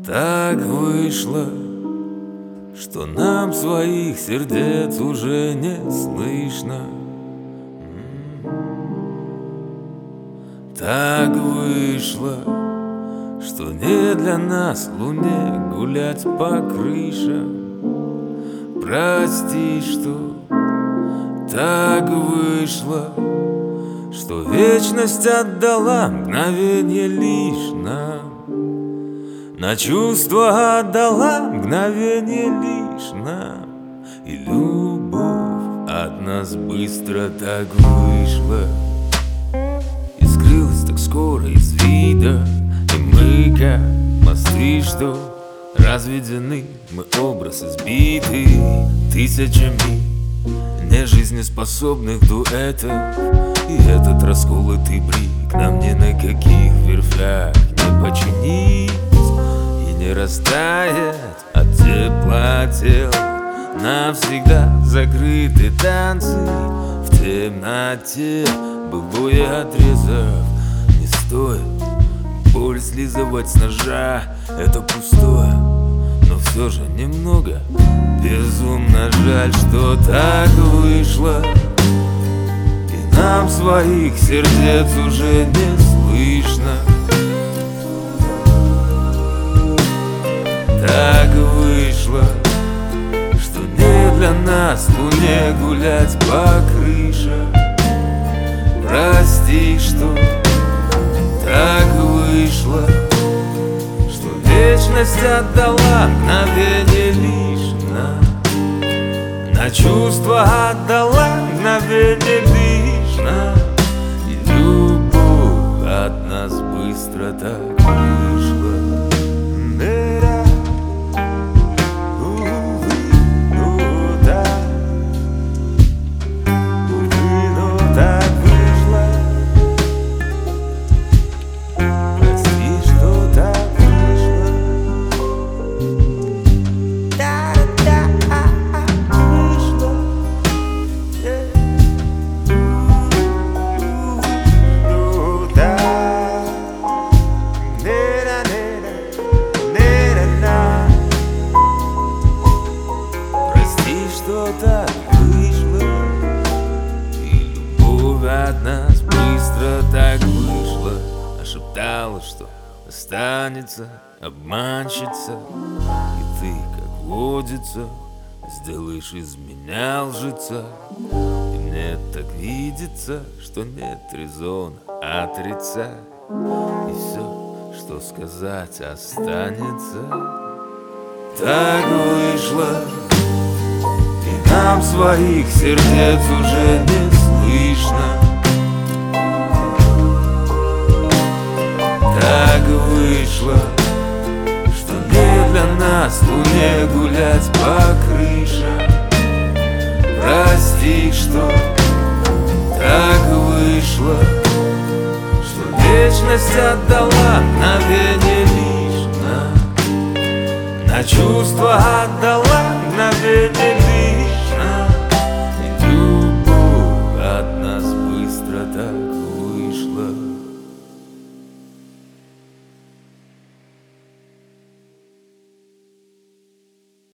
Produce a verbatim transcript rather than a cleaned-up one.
Так вышло, что нам своих сердец уже не слышно. Так вышло, что не для нас луне гулять по крышам. Прости, что так вышло, что вечность отдала мгновение лишь нам. На чувства отдала мгновение лишь нам. И любовь от нас быстро так вышла и скрылась так скоро из вида. И мы как мосты, что разведены, мы образ избитый тысячами нежизнеспособных дуэтов. И этот расколотый брик нам ни на каких верфях не починить и не растает от тепла тел. Навсегда закрыты танцы в темноте, былое отрезав. Не стоит боль слизывать с ножа, это пустое, но все же немного безумно жаль, что так вышло, и нам своих сердец уже не слышно. Так вышло, что не для нас луне гулять по крышам. Прости, что так вышло, что вечность отдала мгновение лишь нам. На чувства отдала мгновение лишь нам. И любовь от нас быстро так вышла. Что так вышло, и любовь от нас быстро так вышла. А шептала, что останется обманщица, и ты, как водится, сделаешь из меня лжеца. И мне так видится, что нет резона отрицать, и все, что сказать, останется. Так вышло, и нам своих сердец уже не слышно. Так вышло, что не для нас луне гулять по крышам. Прости, что так вышло, что вечность отдала мгновение лишь нам. На чувства отдала